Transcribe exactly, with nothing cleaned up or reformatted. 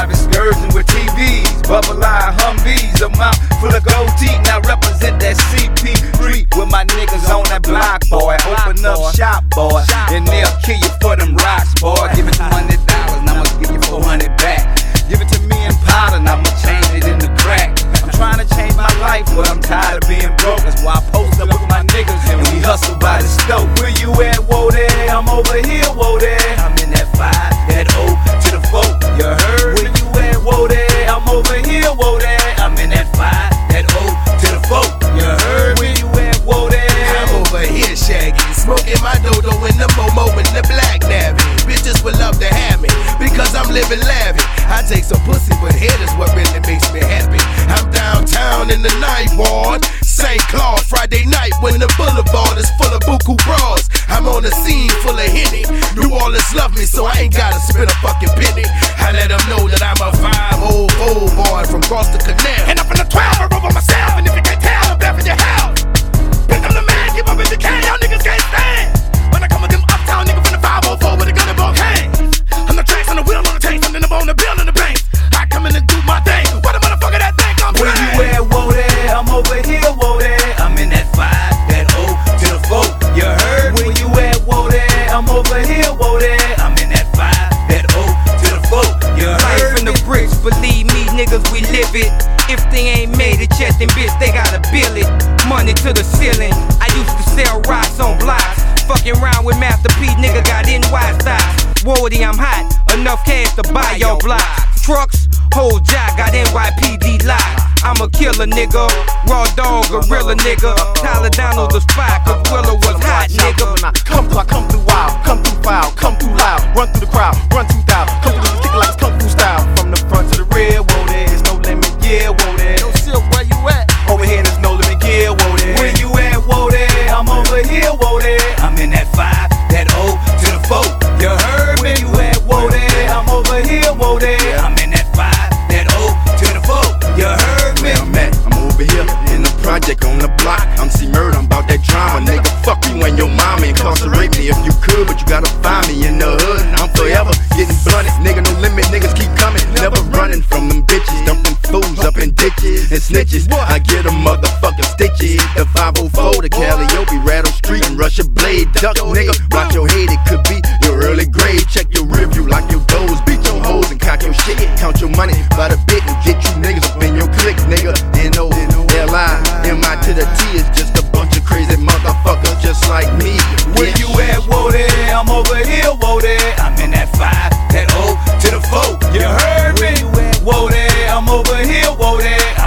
Drive excursions with T Vs, bubble eye Humvees, a mouth full of gold teeth. Now represent that C P three with my niggas on that block, boy. Open up shop, boy, and they'll kill you for them rocks, boy. Give me two hundred dollars, and I'ma give you four hundred back. Give it to me in powder, and I'ma change it in the crack. I'm trying to change my life, but I'm tired of being broke. That's why I post up with my niggas and we hustle by the stove. Where you at, whoa there? I'm over here, whoa there. I'm in that five, that O to the four. You heard? Where you at, whoa there? I'm over here, whoa there. I'm in that five, that O to the four. You heard? Where you at, whoa there? I'm over here, Shaggy, smoking my dodo in the Momo in the black navy. Bitches would love to have me because I'm living lavish. I take some pussy, but head is what really makes me happy. I'm downtown in the night ward, Saint Claude, Friday night when the boulevard is full of buku bras. I'm on a scene full of Henny. New Orleans love me, so I ain't gotta spend a fucking penny. I let them know that I'm a five oh oh boy from across the canal. And up in the twelve, I over myself, and if you can't tell, I'm back in your house. Pick up the man, give up if you can, y'all niggas can't stand. When I come with them uptown niggas from the five oh four with a gun and ball canes. I'm the tracks on the wheel on the tank, something up on the bill in the bank. I come in and do my thing. What a motherfucker that think I'm playing? Where you at, whoa there? I'm over here, whoa there. I'm in that five, that O to the four. You heard? Where you at, whoa there? I'm over here, whoa there. I'm in that five, that O to the four. You heard? Life in the bricks, believe me, niggas, we live it. If they ain't made it yet, then bitch, they gotta bill it. Money to the ceiling. I used to sell rocks on blocks. Fucking around with Master P, nigga got N Y styles. Woody, I'm hot, enough cash to buy your block. Trucks, whole job, got N Y P D live. I'm a killer nigga, raw dog, gorilla nigga. Tyler Donald the spot, cause Willow was hot, nigga. When I come through, I come through wild, come through foul, come through loud, run through the crowd, run through thou, come through the stick like it's kung fu style. From the front to the rear, whoa there's no limit, yeah, whoa there. No silk, where you at? Over here there's no limit, yeah, whoa there. Where you at, whoa there? I'm over here, whoa there. I'm in that five, that O to the four. You heard me? Where you at, whoa there? I'm over here, whoa there. I'm in that five, that O to the four. You heard me? Where I'm at, I'm over here in the project on the block. I'm C-Murder, I'm about that drama, nigga. Fuck you and your mama, incarcerate me if you could, but you gotta find me in the hood. I'm forever getting blunted, nigga. No limit, niggas keep coming, never running from them bitches, dumping fools up in ditches and snitches. I get a motherfucking stitches. The five oh four, the Calliope, Rattle Street, and Russia Blade. Duck, nigga, watch your head, it could be your early grade. Check your review, lock your doors, beat your hoes and cock your shit. Count your money by the bit and get you niggas up in your clique, nigga. N O L I M I to the T is just a bunch of crazy motherfuckers just like me. Where you at, whoa there? I'm over here, whoa there. I'm in that five, that O to the four. You heard me? Whoa there, I'm over here, whoa there.